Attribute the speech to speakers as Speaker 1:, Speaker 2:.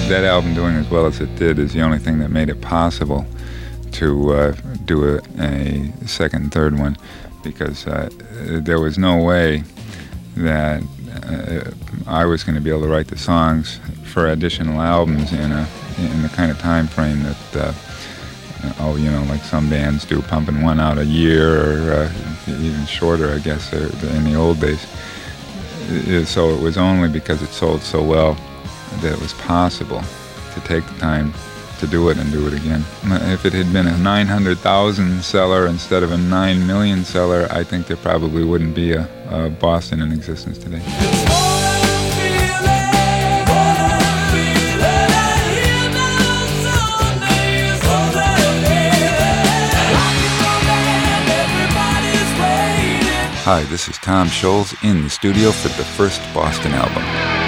Speaker 1: that album doing as well as it did is the only thing that made it possible to do a second and third one, because there was no way that I was going to be able to write the songs for additional albums in the kind of time frame that like some bands do, pumping one out a year or even shorter, I guess, in the old days. So it was only because it sold so well that it was possible to take the time to do it and do it again. If it had been a 900,000 seller instead of a 9 million seller, I think there probably wouldn't be a Boston in existence today. Hi, this is Tom Scholz in the studio for the first Boston album.